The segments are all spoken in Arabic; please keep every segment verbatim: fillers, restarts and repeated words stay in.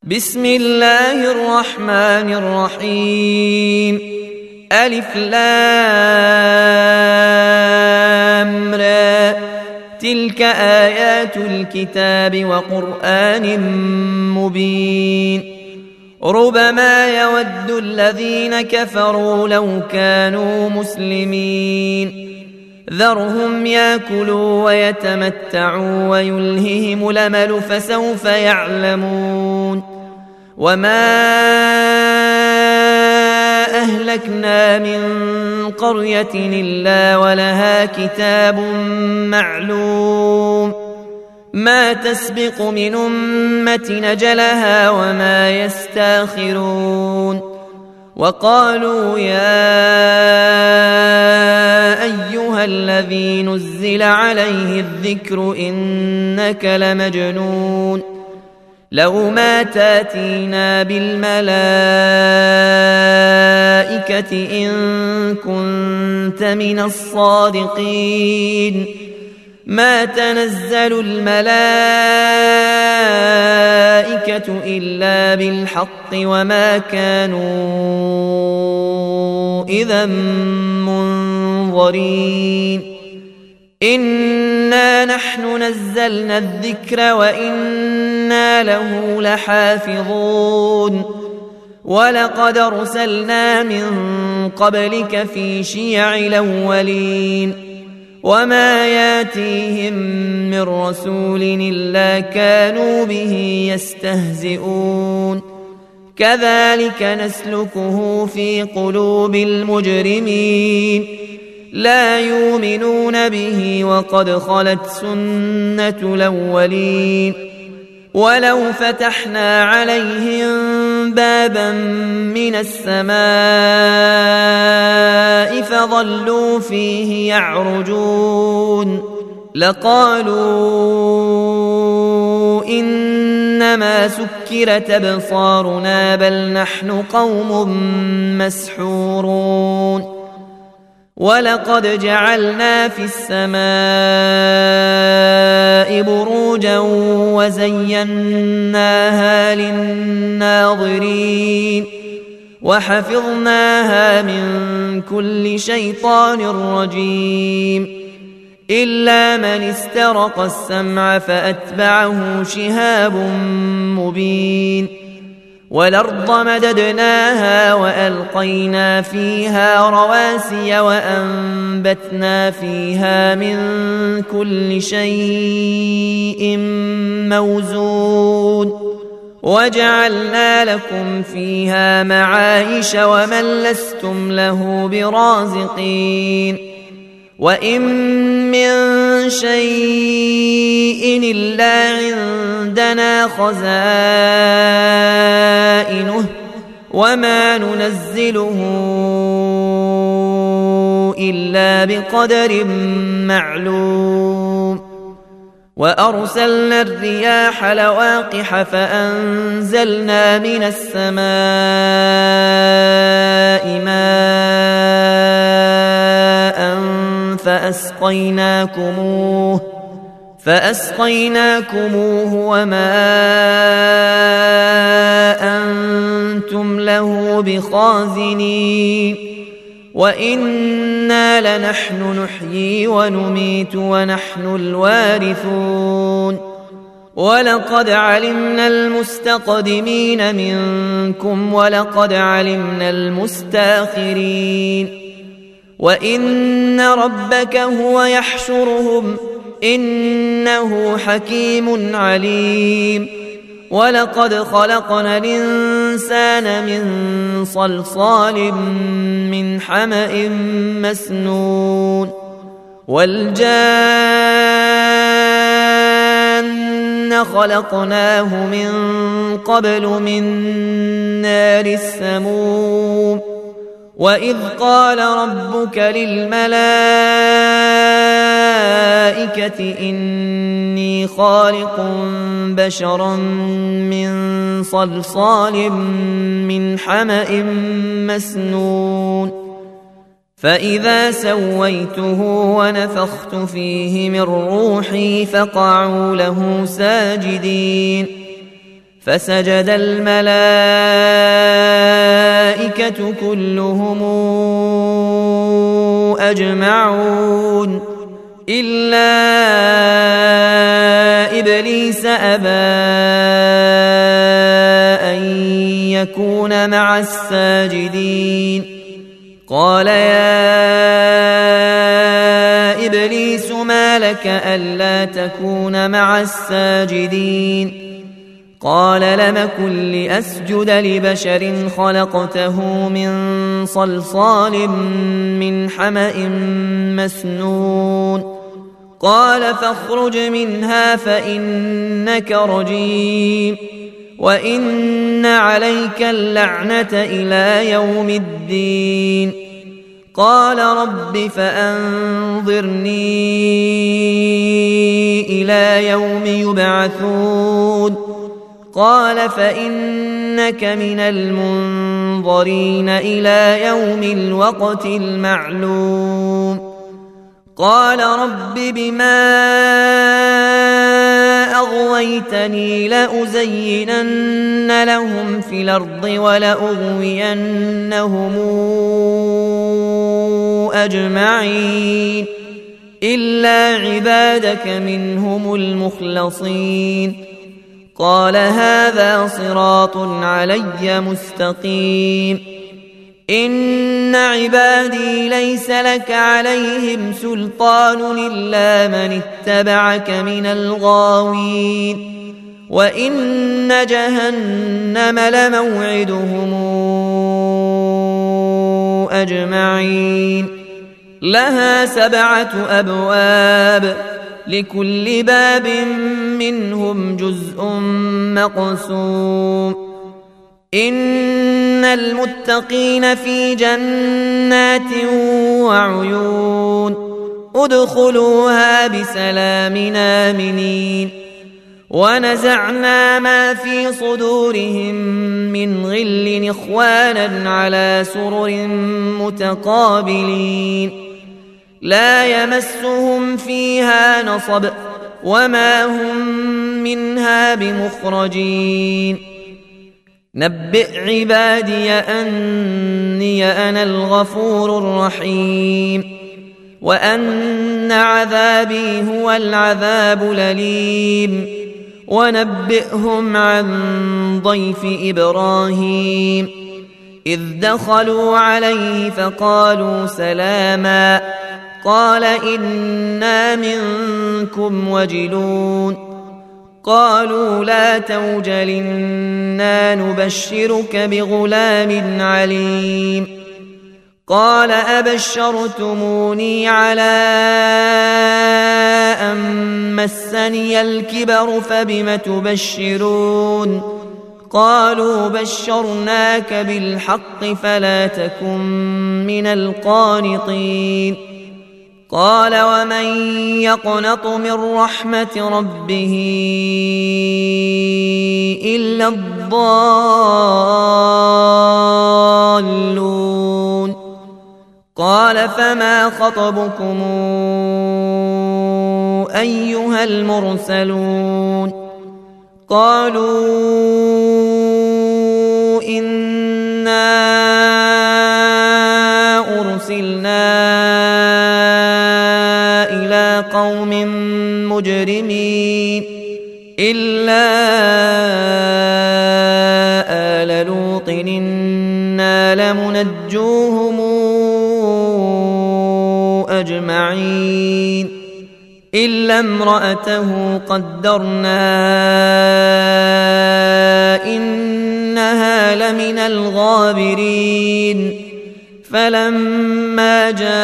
بسم الله الرحمن الرحيم. ألف لام را، تلك آيات الكتاب وقرآن مبين. ربما يود الذين كفروا لو كانوا مسلمين. ذرهم ياكلوا ويتمتعوا ويلههم الأمل فسوف يعلمون. وما أهلكنا من قرية إلا ولها كتاب معلوم، ما تسبق من أمة أجلها وما يستاخرون. وقالوا يا أيها الذي نزل عليه الذكر إنك لمجنون، لو ما تاتينا بالملائكة إن كنت من الصادقين. ما تنزل الملائكة إلا بالحق وما كانوا إذا منظرين. إنا نحن نزلنا الذكر وإنا له لحافظون. ولقد أرسلنا من قبلك في شيع الأولين، وما ياتيهم من رسول إلا كانوا به يستهزئون. كذلك نسلكه في قلوب المجرمين، لا يؤمنون به وقد خلت سنة الأولين. ولو فتحنا عليهم بابا من السماء فظلوا فيه يعرجون لقالوا إنما سكرت أبصارنا بل نحن قوم مسحورون. ولقد جعلنا في السماء بروجا وزيناها للناظرين وحفظناها من كل شيطان رجيم إلا من استرق السمع فأتبعه شهاب مبين. والأرض مددناها وألقينا فيها رواسي وأنبتنا فيها من كل شيء موزون وجعلنا لكم فيها معايش ومن لستم له برازقين. وإن من شيء إلا عندنا خزائنه وما ننزله إلا بقدر معلوم. وأرسلنا الرياح لواقح فأنزلنا من السماء ماء فأسقيناكموه فأسقيناكموه وما أنتم له بخازنين. وإنا لنحن نحيي ونميت ونحن الوارثون. ولقد علمنا المستقدمين منكم ولقد علمنا المستاخرين. وإن ربك هو يحشرهم إنه حكيم عليم. ولقد خلقنا الإنسان من صلصال من حمأ مسنون والجان خلقناه من قبل من نار السموم. وإذ قال ربك للملائكة إني خالق بشرا من صلصال من حمأ مسنون فإذا سويته ونفخت فيه من روحي فقعوا له ساجدين. فسجد الملائكة كلهم أجمعون إلا إبليس أبى أن يكون مع الساجدين قال يا إبليس ما لك ألا تكون مع الساجدين قال لم أكن لأسجد لبشر خلقته من صلصال من حمأ مسنون قال فاخرج منها فإنك رجيم وإن عليك اللعنة إلى يوم الدين قال رب فأنظرني إلى يوم يبعثون قال فإنك من المنظرين إلى يوم الوقت المعلوم قال رب بما أغويتني لأزينن لهم في الأرض ولأغوينهم أجمعين إلا عبادك منهم المخلصين قال هذا صراط علي مستقيم إن عبادي ليس لك عليهم سلطان إلا من اتبعك من الغاوين وإن جهنم لموعدهم أجمعين لها سبعة أبواب لكل باب منهم جزء مقسوم إن المتقين في جنات وعيون ادخلوها بسلام آمنين ونزعنا ما في صدورهم من غل إخوانا على سرر متقابلين لا يمسهم فيها نصب وما هم منها بمخرجين نبئ عبادي أني أنا الغفور الرحيم وأن عذابي هو العذاب الأليم ونبئهم عن ضيف إبراهيم إذ دخلوا عليه فقالوا سلاما قال إنا منكم وجلون قالوا لا توجل إنا نبشرك بغلام عليم قال أبشرتموني على أن مسني الكبر فبم تبشرون قالوا بشرناك بالحق فلا تكن من القانطين قال ومن يقنط من رحمة ربه إلا الضالون قال فما خطبكم أيها المرسلون قالوا إنا أرسلنا إلى قوم مجرمين إلا آل لوط إنا لمنجوهم أجمعين إلا امرأته قدرنا إنها لمن الغابرين فلما جاء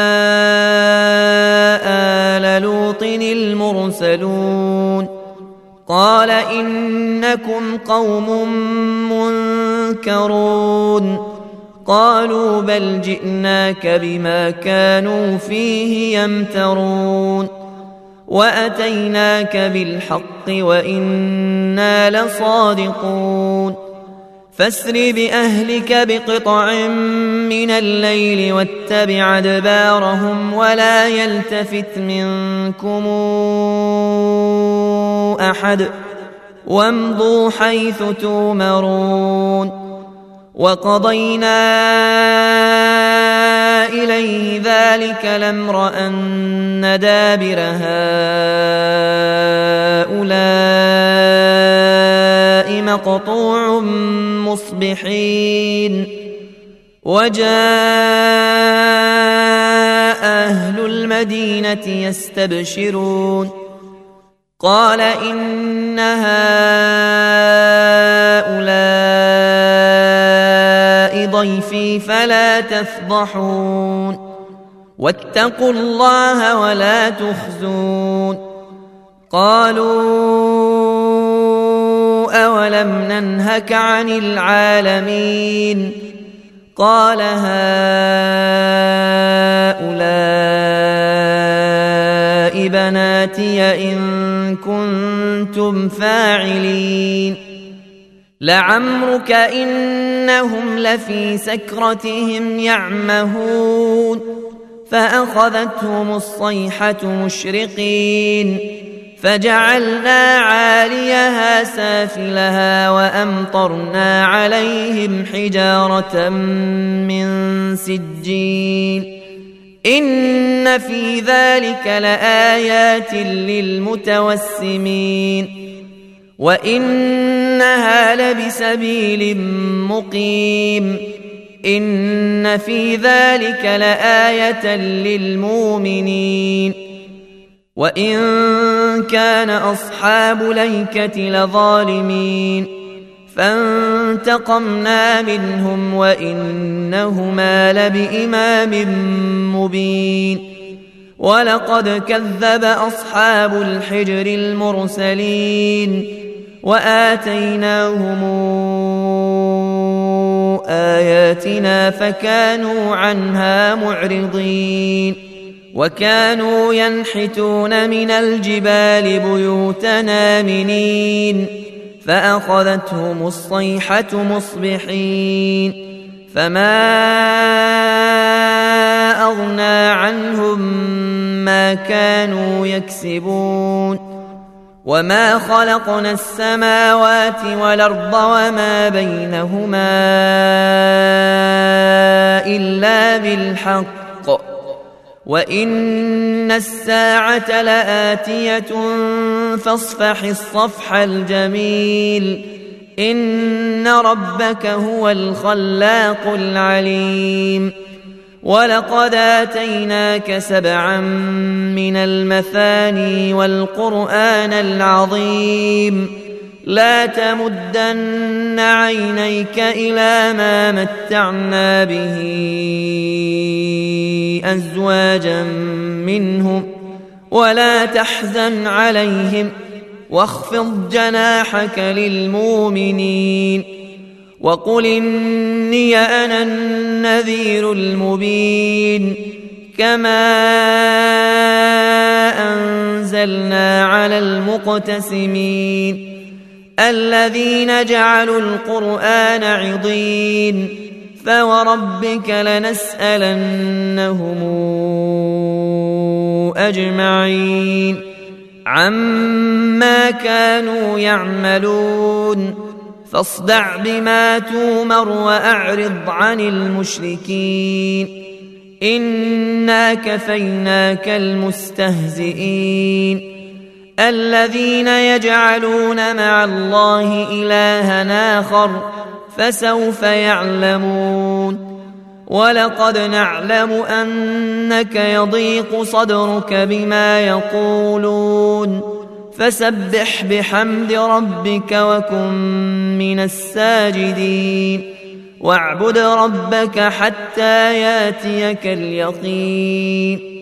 آل لوط المرسلون قال إنكم قوم منكرون قالوا بل جئناك بما كانوا فيه يمترون وأتيناك بالحق وإنا لصادقون فاسر بأهلك بقطع من الليل واتبع أدبارهم ولا يلتفت منكم أحد وامضوا حيث تؤمرون وقضينا إليه ذلك الأمر أن دابر هؤلاء مقطوع مصبحين وجاء أهل المدينة يستبشرون قال إن هؤلاء ضيفي فلا تفضحون واتقوا الله ولا تخزون قالوا أولم ننهك عن العالمين قال هؤلاء بناتي إن كنتم فاعلين لعمرك إنهم لفي سكرتهم يعمهون فأخذتهم الصيحة مشرقين فجعلنا عاليها سافلها وأمطرنا عليهم حجارة من سجيل إن في ذلك لآيات للمتوسمين وإنها لبسبيل مقيم إن في ذلك لآية للمؤمنين وإن كان أصحاب الأيكة لظالمين فانتقمنا منهم وإنهما لبإمام مبين ولقد كذب أصحاب الحجر المرسلين وآتيناهم آياتنا فكانوا عنها معرضين وكانوا ينحتون من الجبال بيوتا آمنين فأخذتهم الصيحة مصبحين فما أغنى عنهم ما كانوا يكسبون وما خلقنا السماوات والأرض وما بينهما إلا بالحق وإن الساعة لآتية فاصفح الصفح الجميل إن ربك هو الخلاق العليم ولقد آتيناك سبعا من المثاني والقرآن العظيم لا تمدن عينيك إلى ما متعنا به أزواجا منهم ولا تحزن عليهم واخفض جناحك للمؤمنين وقل إني أنا النذير المبين كما أنزلنا على المقتسمين الذين جعلوا القرآن عضين فوربك لنسألنهم أجمعين عما كانوا يعملون فاصدع بما تومر وأعرض عن المشركين إنا كفيناك المستهزئين الذين يجعلون مع الله إلها آخر فسوف يعلمون ولقد نعلم أنك يضيق صدرك بما يقولون فسبح بحمد ربك وكن من الساجدين واعبد ربك حتى ياتيك اليقين